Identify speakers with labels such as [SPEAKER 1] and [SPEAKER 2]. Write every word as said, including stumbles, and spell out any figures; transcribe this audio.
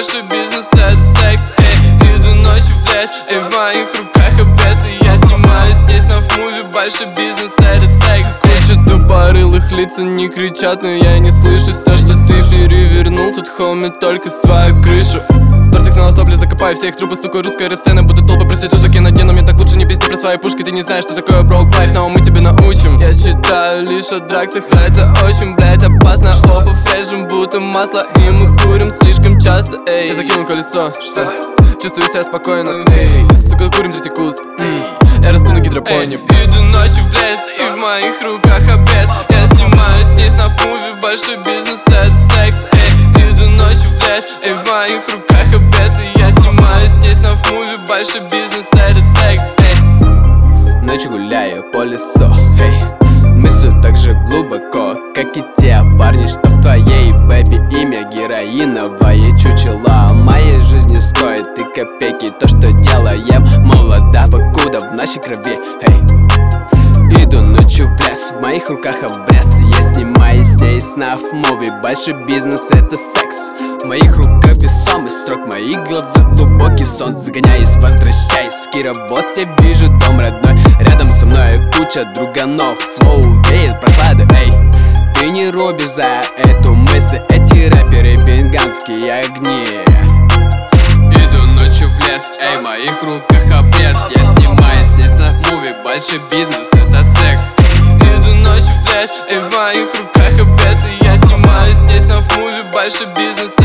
[SPEAKER 1] большой бизнес это секс. Эй, иду ночью в лес, и в моих руках обрез, и я снимаю здесь на муви. Большой бизнес это секс. Куча тупорылых лиц, они кричат, но я не слышу все, что ты перевернул. Тут хоми только свою крышу. Тортик снова сопли, закопаю все их трупы, сука, русская рэп-сцена. Будут толпы проституток, я надену, мне так лучше не пизди про свои пушки. Ты не знаешь, что такое broke life, но мы тебя научим. Я читаю лишь о драксах, это очень, блять, опасно. Оба фрежим, будто масло, и мы курим слишком часто. Эй, я закинул колесо, что? Чувствую себя спокойно, эй, сука, курим за текус. Я расту на гидропоне. Иду ночью в лес, и в моих руках обрез. Я снимаю здесь на муви, большой бизнес это секс. Эй, иду ночью в лес, и в моих руках обрез, и я снимаю здесь на муви, большой бизнес это секс. Эй.
[SPEAKER 2] Ночью гуляю по лесу, эй, мыслю так же глубоко, как и те парни, что в твоей бэби имя героиновое чучело. Моей жизни стоит и копейки то, что делаем молодо, покуда в нашей крови, эй. Иду ночью в лес, в моих руках обрез, я снимаю с ней снаф муви. Большой бизнес это секс. В моих руках весомый строк, мои глаза глубокий сон. Загоняюсь, возвращаюсь к работе, вижу дом родной. Рядом со мной куча друганов, флоу веет прохлады, эй. Ты не рубишь за эту мысль, эти рэперы бенганские огни. Иду ночью в лес, эй, в моих руках обрез, я снимаю с ней снаф муви. Большой бизнес это секс.
[SPEAKER 1] Иду ночью в лес, и в моих руках обрез, и я снимаю здесь на муви. Большой бизнес